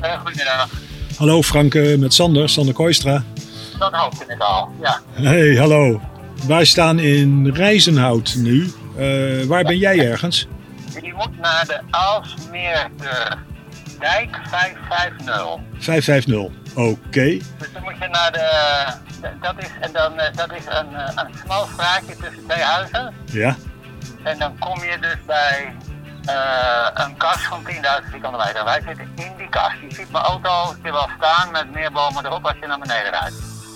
Goedemiddag. Hallo Frank, met Sander Kooistra. Dat hoop ik al, ja. Hey, hallo. Wij staan in Rijzenhout nu. Waar ben jij ergens? Je moet naar de Aalsmeerdijk 550. 550, oké. Dus dan moet je naar dat is een smal straatje tussen twee huizen. Ja. En dan kom je dus bij een kas van 10.000 vierkante meter. Wij zitten in die kas. Je ziet mijn auto wel staan met meer bomen erop als je naar beneden rijdt.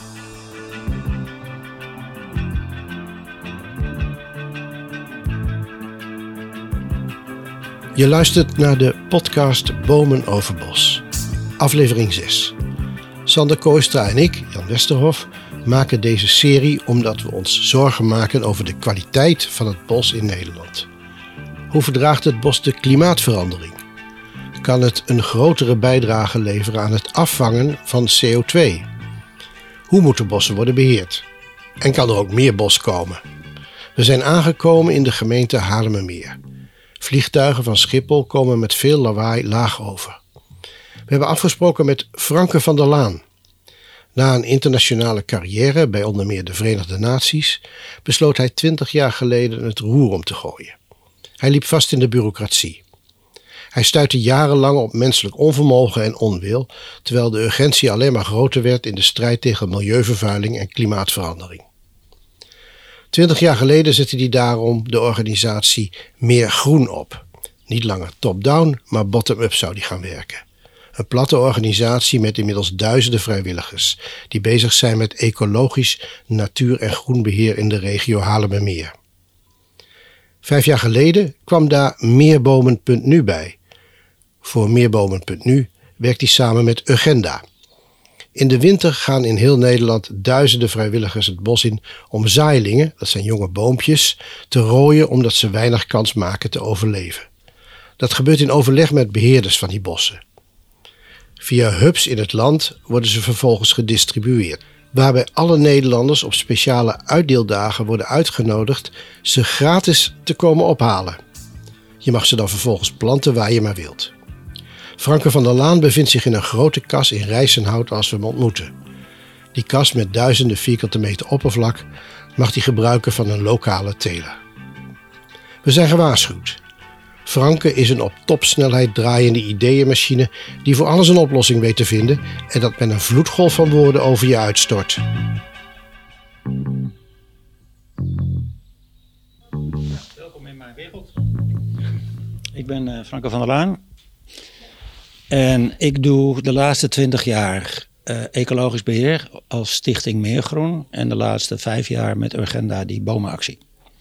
Je luistert naar de podcast Bomen over Bos, aflevering 6. Sander Kooistra en ik, Jan Westerhof, maken deze serie omdat we ons zorgen maken over de kwaliteit van het bos in Nederland. Hoe verdraagt het bos de klimaatverandering? Kan het een grotere bijdrage leveren aan het afvangen van CO2? Hoe moeten bossen worden beheerd? En kan er ook meer bos komen? We zijn aangekomen in de gemeente Haarlemmermeer. Vliegtuigen van Schiphol komen met veel lawaai laag over. We hebben afgesproken met Franke van der Laan. Na een internationale carrière bij onder meer de Verenigde Naties besloot hij 20 jaar geleden het roer om te gooien. Hij liep vast in de bureaucratie. Hij stuitte jarenlang op menselijk onvermogen en onwil, terwijl de urgentie alleen maar groter werd in de strijd tegen milieuvervuiling en klimaatverandering. 20 jaar geleden zette hij daarom de organisatie Meer Groen op. Niet langer top-down, maar bottom-up zou die gaan werken. Een platte organisatie met inmiddels duizenden vrijwilligers die bezig zijn met ecologisch natuur- en groenbeheer in de regio Haarlemmermeer. 5 jaar geleden kwam daar Meerbomen.nu bij. Voor Meerbomen.nu werkt hij samen met Urgenda. In de winter gaan in heel Nederland duizenden vrijwilligers het bos in om zaailingen, dat zijn jonge boompjes, te rooien omdat ze weinig kans maken te overleven. Dat gebeurt in overleg met beheerders van die bossen. Via hubs in het land worden ze vervolgens gedistribueerd, waarbij alle Nederlanders op speciale uitdeeldagen worden uitgenodigd ze gratis te komen ophalen. Je mag ze dan vervolgens planten waar je maar wilt. Franke van der Laan bevindt zich in een grote kas in Rijzenhout als we hem ontmoeten. Die kas met duizenden vierkante meter oppervlak mag hij gebruiken van een lokale teler. We zijn gewaarschuwd. Franke is een op topsnelheid draaiende ideeënmachine die voor alles een oplossing weet te vinden en dat met een vloedgolf van woorden over je uitstort. Welkom in mijn wereld. Ik ben Franke van der Laan. En ik doe de laatste 20 jaar ecologisch beheer als Stichting Meergroen. En de laatste 5 jaar met Urgenda die bomenactie.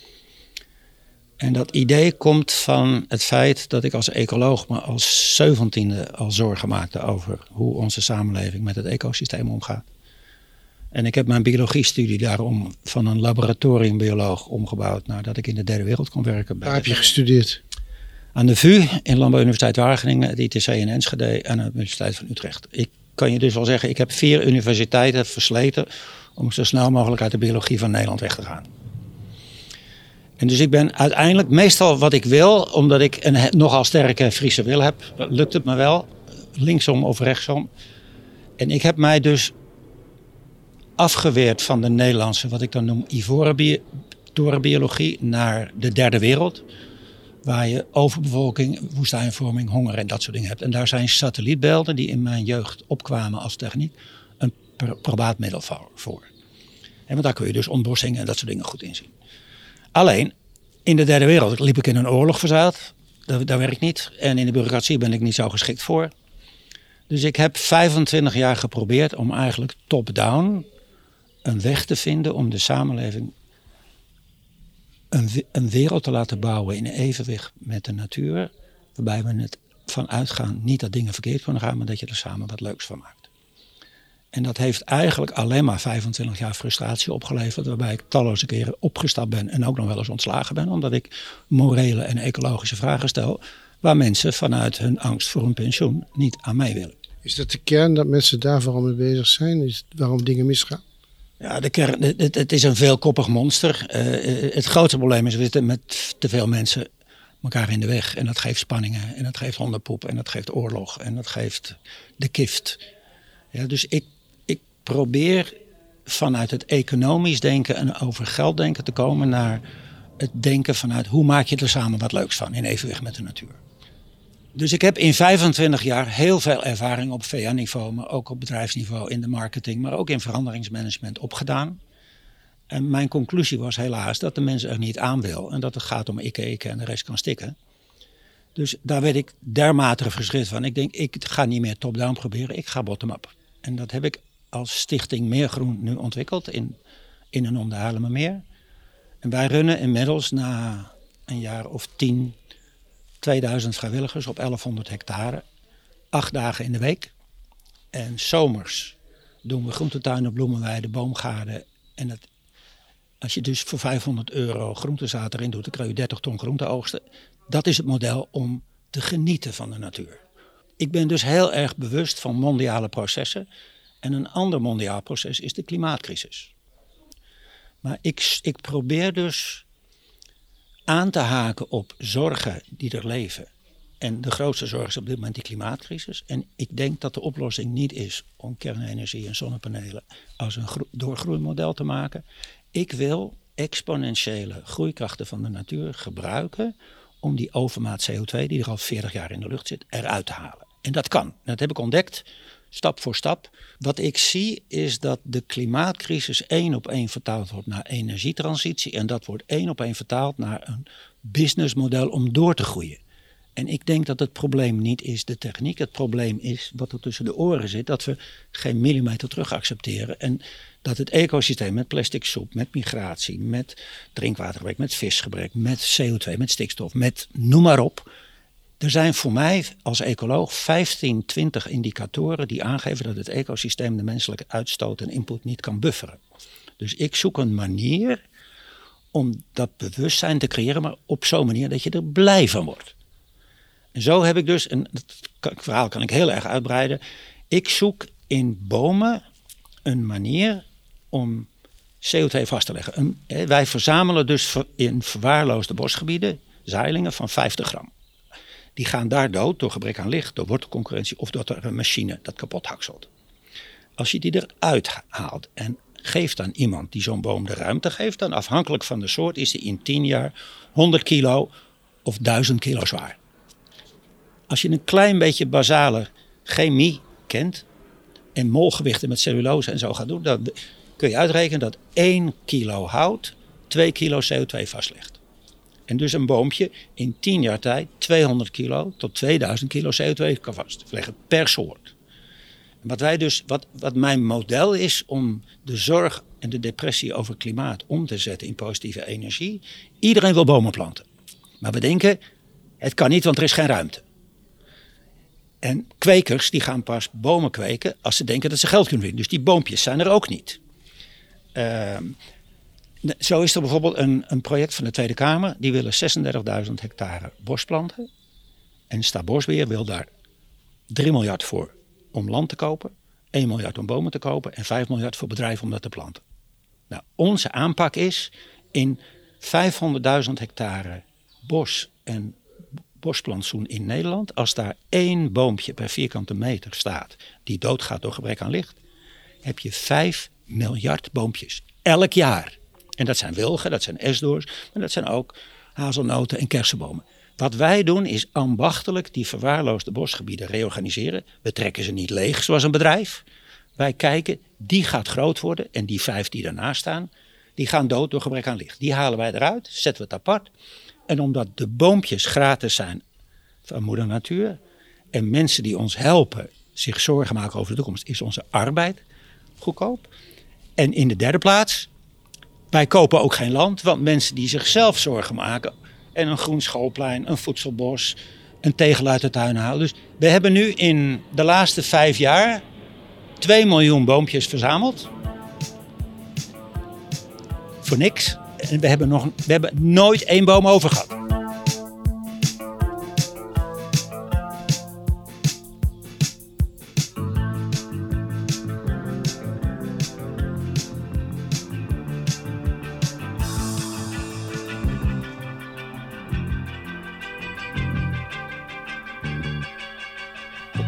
En dat idee komt van het feit dat ik als ecoloog me als 17e al zorgen maakte over hoe onze samenleving met het ecosysteem omgaat. En ik heb mijn biologiestudie daarom van een laboratoriumbioloog omgebouwd nadat ik in de derde wereld kon werken. Waar heb je gestudeerd? Aan de VU, in Landbouwuniversiteit Wageningen, het ITC in Enschede en aan de Universiteit van Utrecht. Ik kan je dus wel zeggen, ik heb 4 universiteiten versleten om zo snel mogelijk uit de biologie van Nederland weg te gaan. En dus ik ben uiteindelijk meestal wat ik wil, omdat ik een nogal sterke Friese wil heb, lukt het me wel, linksom of rechtsom. En ik heb mij dus afgeweerd van de Nederlandse, wat ik dan noem ivoren biologie, naar de derde wereld. Waar je overbevolking, woestijnvorming, honger en dat soort dingen hebt. En daar zijn satellietbeelden die in mijn jeugd opkwamen als techniek een probaat middel voor. En want daar kun je dus ontbossingen en dat soort dingen goed in zien. Alleen, in de derde wereld liep ik in een oorlog verzeild. Daar werk ik niet. En in de bureaucratie ben ik niet zo geschikt voor. Dus ik heb 25 jaar geprobeerd om eigenlijk top-down een weg te vinden om de samenleving een wereld te laten bouwen in evenwicht met de natuur. Waarbij we het van uitgaan niet dat dingen verkeerd kunnen gaan, maar dat je er samen wat leuks van maakt. En dat heeft eigenlijk alleen maar 25 jaar frustratie opgeleverd. Waarbij ik talloze keren opgestapt ben en ook nog wel eens ontslagen ben. Omdat ik morele en ecologische vragen stel waar mensen vanuit hun angst voor een pensioen niet aan mee willen. Is dat de kern dat mensen daar vooral mee bezig zijn? Is het waarom dingen misgaan? Ja, de kern, het is een veelkoppig monster. Het grootste probleem is, we zitten met te veel mensen elkaar in de weg. En dat geeft spanningen. En dat geeft hondenpoep. En dat geeft oorlog. En dat geeft de kift. Ja, dus ik probeer vanuit het economisch denken en over geld denken te komen naar het denken vanuit hoe maak je er samen wat leuks van in evenwicht met de natuur. Dus ik heb in 25 jaar heel veel ervaring op VA-niveau, maar ook op bedrijfsniveau in de marketing, maar ook in veranderingsmanagement opgedaan. En mijn conclusie was helaas dat de mens er niet aan wil en dat het gaat om ikke en de rest kan stikken. Dus daar werd ik dermate verschrikt van. Ik denk, ik ga niet meer top-down proberen, ik ga bottom-up. En dat heb ik als stichting Meergroen nu ontwikkeld in en om de Haarlemmermeer. En wij runnen inmiddels na een jaar of 10, 2000 vrijwilligers op 1100 hectare. 8 dagen in de week. En zomers doen we groentetuinen, bloemenweiden, boomgaarden. En als je dus voor €500 groentezaad erin doet, dan krijg je 30 ton groente oogsten. Dat is het model om te genieten van de natuur. Ik ben dus heel erg bewust van mondiale processen. En een ander mondiaal proces is de klimaatcrisis. Maar ik probeer dus aan te haken op zorgen die er leven. En de grootste zorg is op dit moment die klimaatcrisis. En ik denk dat de oplossing niet is om kernenergie en zonnepanelen als een doorgroeimodel te maken. Ik wil exponentiële groeikrachten van de natuur gebruiken om die overmaat CO2 die er al 40 jaar in de lucht zit, eruit te halen. En dat kan. Dat heb ik ontdekt, stap voor stap. Wat ik zie is dat de klimaatcrisis 1 op 1 vertaald wordt naar energietransitie. En dat wordt 1 op 1 vertaald naar een businessmodel om door te groeien. En ik denk dat het probleem niet is de techniek. Het probleem is wat er tussen de oren zit. Dat we geen millimeter terug accepteren. En dat het ecosysteem met plastic soep, met migratie, met drinkwatergebrek, met visgebrek, met CO2, met stikstof, met noem maar op. Er zijn voor mij als ecoloog 15, 20 indicatoren die aangeven dat het ecosysteem de menselijke uitstoot en input niet kan bufferen. Dus ik zoek een manier om dat bewustzijn te creëren, maar op zo'n manier dat je er blij van wordt. En zo heb ik dus, en het verhaal kan ik heel erg uitbreiden. Ik zoek in bomen een manier om CO2 vast te leggen. Wij verzamelen dus in verwaarloosde bosgebieden zaailingen van 50 gram. Die gaan daar dood door gebrek aan licht, door wortelconcurrentie of door een machine dat kapot hakselt. Als je die eruit haalt en geeft aan iemand die zo'n boom de ruimte geeft, dan afhankelijk van de soort is die in 10 jaar 100 kilo of 1000 kilo zwaar. Als je een klein beetje basale chemie kent en molgewichten met cellulose en zo gaat doen, dan kun je uitrekenen dat 1 kilo hout 2 kilo CO2 vastlegt. En dus een boompje in 10 jaar tijd 200 kilo tot 2000 kilo CO2 kan vastleggen per soort. En wat mijn model is om de zorg en de depressie over klimaat om te zetten in positieve energie. Iedereen wil bomen planten. Maar we denken, het kan niet, want er is geen ruimte. En kwekers die gaan pas bomen kweken als ze denken dat ze geld kunnen winnen. Dus die boompjes zijn er ook niet. Zo is er bijvoorbeeld een project van de Tweede Kamer. Die willen 36.000 hectare bos planten. En Staatsbosbeheer wil daar 3 miljard voor om land te kopen. 1 miljard om bomen te kopen. En 5 miljard voor bedrijven om dat te planten. Nou, onze aanpak is in 500.000 hectare bos en bosplantsoen in Nederland. Als daar 1 boompje per vierkante meter staat die doodgaat door gebrek aan licht, heb je 5 miljard boompjes elk jaar. En dat zijn wilgen, dat zijn esdoorns, maar dat zijn ook hazelnoten en kersenbomen. Wat wij doen is ambachtelijk die verwaarloosde bosgebieden reorganiseren. We trekken ze niet leeg zoals een bedrijf. Wij kijken, die gaat groot worden en die 5 die daarnaast staan, die gaan dood door gebrek aan licht. Die halen wij eruit, zetten we het apart. En omdat de boompjes gratis zijn van moeder natuur en mensen die ons helpen zich zorgen maken over de toekomst, is onze arbeid goedkoop. En in de derde plaats, wij kopen ook geen land, want mensen die zichzelf zorgen maken en een groen schoolplein, een voedselbos, een tegel uit de tuin halen. Dus we hebben nu in de laatste 5 jaar 2 miljoen boompjes verzameld. Voor niks. En we hebben nooit 1 boom over gehad.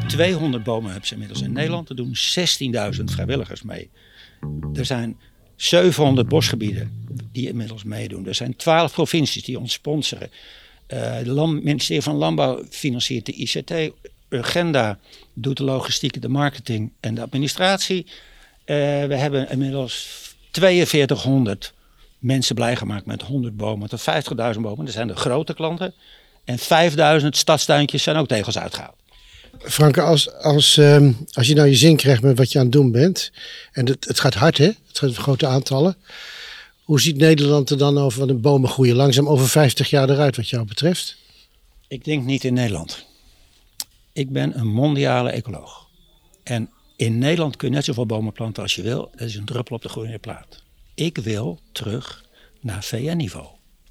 200 bomenhubs inmiddels in Nederland. Er doen 16.000 vrijwilligers mee. Er zijn 700 bosgebieden die inmiddels meedoen. Er zijn 12 provincies die ons sponsoren. Het ministerie van Landbouw financiert de ICT. Urgenda doet de logistiek, de marketing en de administratie. We hebben inmiddels 4200 mensen blij gemaakt met 100 bomen tot 50.000 bomen. Dat zijn de grote klanten. En 5000 stadstuintjes zijn ook tegels uitgehaald. Franke, als je nou je zin krijgt met wat je aan het doen bent. En het gaat hard, hè? Het gaat grote aantallen. Hoe ziet Nederland er dan over de bomen groeien? Langzaam over 50 jaar eruit wat jou betreft? Ik denk niet in Nederland. Ik ben een mondiale ecoloog. En in Nederland kun je net zoveel bomen planten als je wil. Dat is een druppel op de groene plaat. Ik wil terug naar VN-niveau.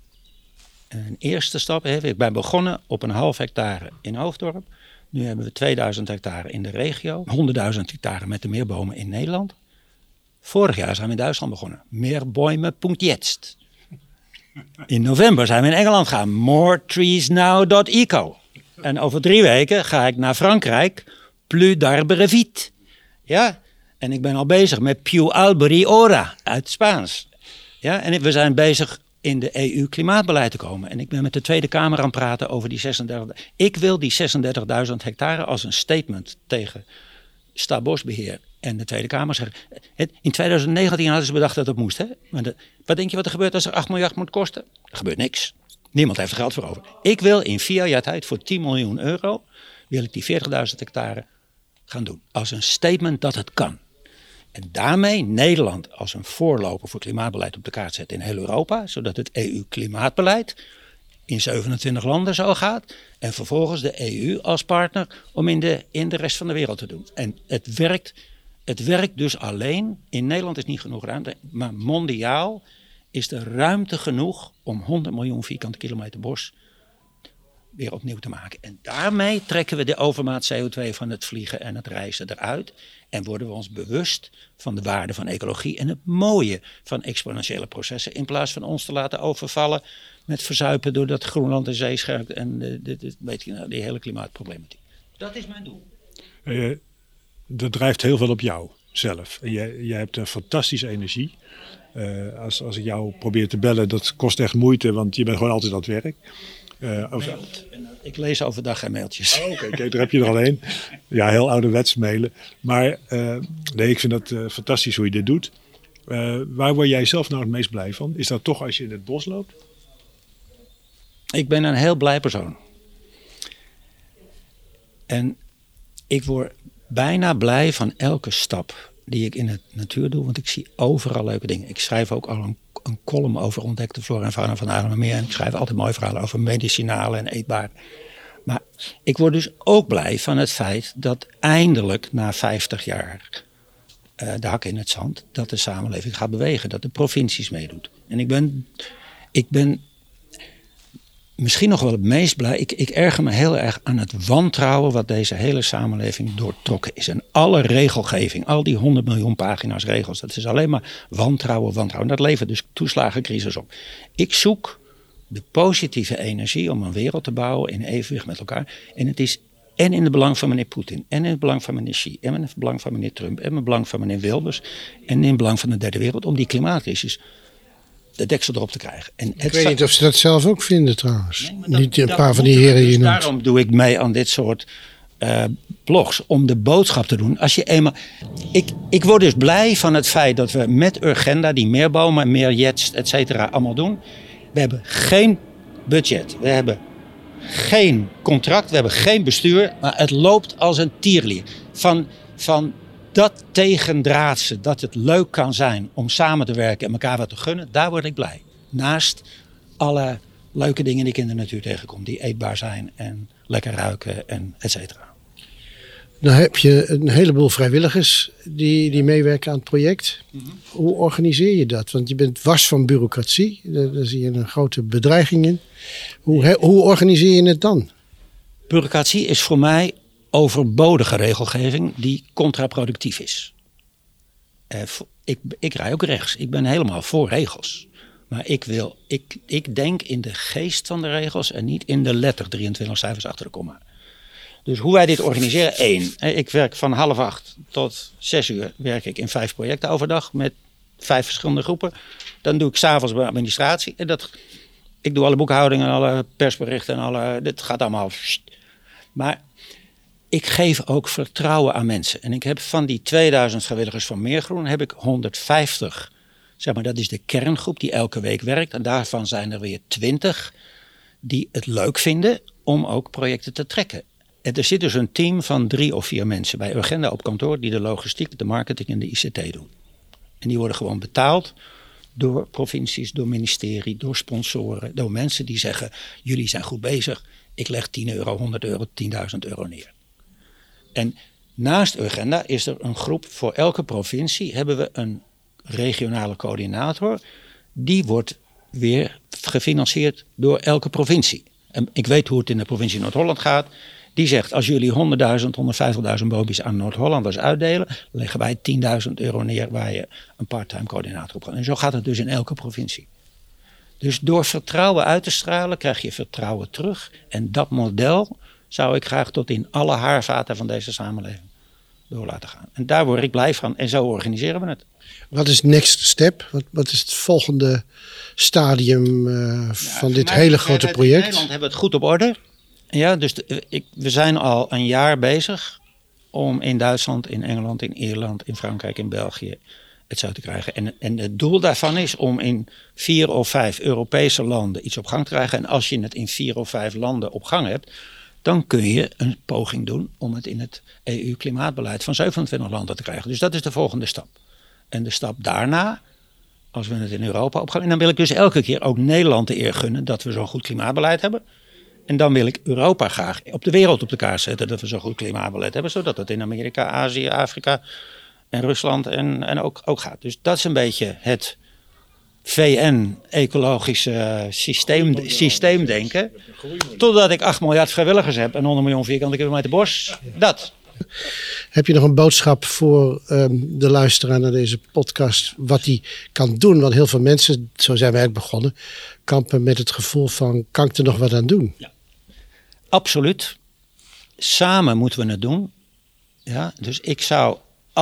Een eerste stap, ik ben begonnen op een half hectare in Hoofddorp. Nu hebben we 2000 hectare in de regio. 100.000 hectare met de meerbomen in Nederland. Vorig jaar zijn we in Duitsland begonnen. Meer bomen, punt jetzt. In november zijn we in Engeland gaan. moretreesnow.eco. En over 3 weken ga ik naar Frankrijk. Plus d'arbres vite. Ja, en ik ben al bezig met più alberi ora uit Spaans. Ja, en we zijn bezig in de EU klimaatbeleid te komen. En ik ben met de Tweede Kamer aan het praten over die 36. Ik wil die 36.000 hectare als een statement tegen Staatsbosbeheer en de Tweede Kamer zeggen. In 2019 hadden ze bedacht dat het moest. Hè? Maar wat denk je wat er gebeurt als er 8 miljard moet kosten? Er gebeurt niks. Niemand heeft er geld voor over. Ik wil in 4 jaar tijd voor 10 miljoen euro... wil ik die 40.000 hectare gaan doen. Als een statement dat het kan. En daarmee Nederland als een voorloper voor klimaatbeleid op de kaart zetten in heel Europa. Zodat het EU-klimaatbeleid in 27 landen zo gaat. En vervolgens de EU als partner om in de rest van de wereld te doen. En het werkt dus alleen. In Nederland is niet genoeg ruimte. Maar mondiaal is er ruimte genoeg om 100 miljoen vierkante kilometer bos weer opnieuw te maken. En daarmee trekken we de overmaat CO2 van het vliegen en het reizen eruit. En worden we ons bewust van de waarde van ecologie en het mooie van exponentiële processen. In plaats van ons te laten overvallen met verzuipen doordat Groenland de zee scherpt en die hele klimaatproblematiek. Dat is mijn doel. Dat drijft heel veel op jou zelf. Jij hebt een fantastische energie. Als ik jou probeer te bellen, dat kost echt moeite, want je bent gewoon altijd aan het werk. Ik lees overdag geen mailtjes. Oh, Oké, daar heb je er al een. Ja, heel ouderwets mailen. Maar nee, ik vind dat fantastisch hoe je dit doet. Waar word jij zelf nou het meest blij van? Is dat toch als je in het bos loopt? Ik ben een heel blij persoon. En ik word bijna blij van elke stap die ik in de natuur doe. Want ik zie overal leuke dingen. Ik schrijf ook al een column over ontdekte flora en fauna van Haarlemmermeer. En ik schrijf altijd mooie verhalen over medicinale en eetbaar. Maar ik word dus ook blij van het feit dat eindelijk na 50 jaar de hak in het zand, dat de samenleving gaat bewegen. Dat de provincies meedoet. En ik ben misschien nog wel het meest blij. Ik erger me heel erg aan het wantrouwen wat deze hele samenleving doortrokken is. En alle regelgeving, al die 100 miljoen pagina's regels, dat is alleen maar wantrouwen. En dat levert dus toeslagencrisis op. Ik zoek de positieve energie om een wereld te bouwen in evenwicht met elkaar. En het is en in het belang van meneer Poetin, en in het belang van meneer Xi, en in het belang van meneer Trump, en in het belang van meneer Wilders, en in het belang van de derde wereld om die klimaatcrisis de deksel erop te krijgen. En ik weet niet of ze dat zelf ook vinden trouwens. Nee, niet een paar van die heren die je noemt. Daarom doe ik mee aan dit soort blogs. Om de boodschap te doen. Als je eenmaal, ik word dus blij van het feit dat we met Urgenda die meer bomen, meer jetst, et cetera, allemaal doen. We hebben geen budget. We hebben geen contract. We hebben geen bestuur. Maar het loopt als een tierlier. Van dat tegendraadse, dat het leuk kan zijn om samen te werken en elkaar wat te gunnen, daar word ik blij. Naast alle leuke dingen die ik in de natuur tegenkom, die eetbaar zijn en lekker ruiken en et cetera. Nou heb je een heleboel vrijwilligers die meewerken aan het project. Mm-hmm. Hoe organiseer je dat? Want je bent wars van bureaucratie, daar zie je een grote bedreiging in. Hoe organiseer je het dan? Bureaucratie is voor mij overbodige regelgeving die contraproductief is. Ik rij ook rechts. Ik ben helemaal voor regels. Maar ik denk in de geest van de regels en niet in de letter 23 cijfers achter de komma. Dus hoe wij dit organiseren, 1. Ik werk van 7:30 tot 6:00 werk ik in 5 projecten overdag met 5 verschillende groepen. Dan doe ik 's avonds mijn administratie. En ik doe alle boekhoudingen, alle persberichten en dit gaat allemaal. Maar ik geef ook vertrouwen aan mensen. En ik heb van die 2000 vrijwilligers van Meergroen heb ik 150. Zeg maar, dat is de kerngroep die elke week werkt. En daarvan zijn er weer 20 die het leuk vinden om ook projecten te trekken. En er zit dus een team van 3 of 4 mensen bij Urgenda op kantoor die de logistiek, de marketing en de ICT doen. En die worden gewoon betaald door provincies, door ministerie, door sponsoren, door mensen die zeggen, jullie zijn goed bezig, ik leg €10, €100, €10.000 neer. En naast Urgenda is er een groep, voor elke provincie hebben we een regionale coördinator. Die wordt weer gefinancierd door elke provincie. En ik weet hoe het in de provincie Noord-Holland gaat. Die zegt, als jullie 100.000, 150.000 boompjes aan Noord-Hollanders uitdelen, leggen wij €10.000 neer waar je een part-time coördinator op gaat. En zo gaat het dus in elke provincie. Dus door vertrouwen uit te stralen krijg je vertrouwen terug. En dat model zou ik graag tot in alle haarvaten van deze samenleving door laten gaan. En daar word ik blij van en zo organiseren we het. Wat is next step? Wat is het volgende stadium van dit hele grote project? In Nederland hebben we het goed op orde. Ja, dus we zijn al een jaar bezig om in Duitsland, in Engeland, in Ierland, in Frankrijk, in België het zo te krijgen. En het doel daarvan is om in 4 of 5 Europese landen iets op gang te krijgen. En als je het in 4 of 5 landen op gang hebt, dan kun je een poging doen om het in het EU-klimaatbeleid van 27 landen te krijgen. Dus dat is de volgende stap. En de stap daarna, als we het in Europa opgaan, en dan wil ik dus elke keer ook Nederland de eer gunnen dat we zo'n goed klimaatbeleid hebben. En dan wil ik Europa graag op de wereld op de kaart zetten dat we zo'n goed klimaatbeleid hebben, zodat het in Amerika, Azië, Afrika en Rusland en ook gaat. Dus dat is een beetje het VN-ecologische systeemdenken. Totdat ik 8 miljard vrijwilligers heb en 100 miljoen vierkante kilometer bos. Dat. Heb je nog een boodschap voor de luisteraar naar deze podcast? Wat die kan doen? Want heel veel mensen, zo zijn wij ook begonnen, kampen met het gevoel van, kan ik er nog wat aan doen? Ja. Absoluut. Samen moeten we het doen. Ja, dus ik zou,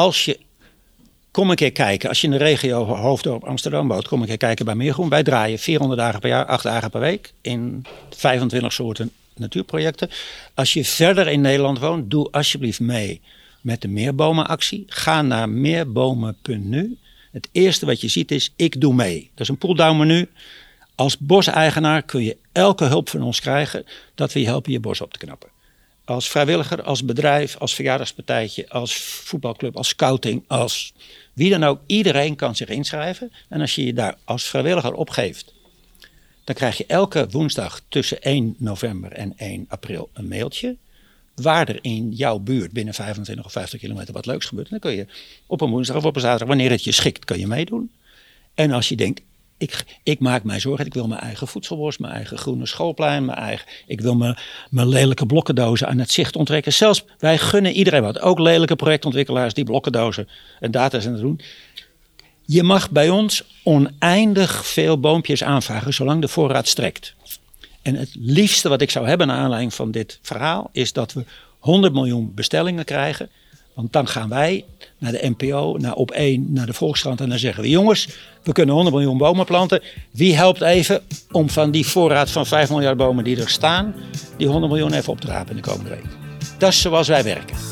kom een keer kijken. Als je in de regio Hoofddorp Amsterdam woont, kom een keer kijken bij Meergroen. Wij draaien 400 dagen per jaar, 8 dagen per week in 25 soorten natuurprojecten. Als je verder in Nederland woont, doe alsjeblieft mee met de Meerbomenactie. Ga naar meerbomen.nu. Het eerste wat je ziet is, ik doe mee. Dat is een pull-down menu. Als boseigenaar kun je elke hulp van ons krijgen dat we je helpen je bos op te knappen. Als vrijwilliger, als bedrijf, als verjaardagspartijtje, als voetbalclub, als scouting, als wie dan ook. Iedereen kan zich inschrijven. En als je je daar als vrijwilliger opgeeft, dan krijg je elke woensdag tussen 1 november en 1 april een mailtje. Waar er in jouw buurt binnen 25 of 50 kilometer wat leuks gebeurt. En dan kun je op een woensdag of op een zaterdag, wanneer het je schikt, kun je meedoen. En als je denkt, ik maak mij zorgen, ik wil mijn eigen voedselbos, mijn eigen groene schoolplein, ik wil mijn lelijke blokkendozen aan het zicht onttrekken. Zelfs wij gunnen iedereen wat, ook lelijke projectontwikkelaars die blokkendozen en datacenters doen. Je mag bij ons oneindig veel boompjes aanvragen, zolang de voorraad strekt. En het liefste wat ik zou hebben naar aanleiding van dit verhaal is dat we 100 miljoen bestellingen krijgen. Want dan gaan wij naar de NPO, naar Op1, naar de Volkskrant en dan zeggen we, jongens, we kunnen 100 miljoen bomen planten. Wie helpt even om van die voorraad van 5 miljard bomen die er staan, die 100 miljoen even op te rapen in de komende week? Dat is zoals wij werken.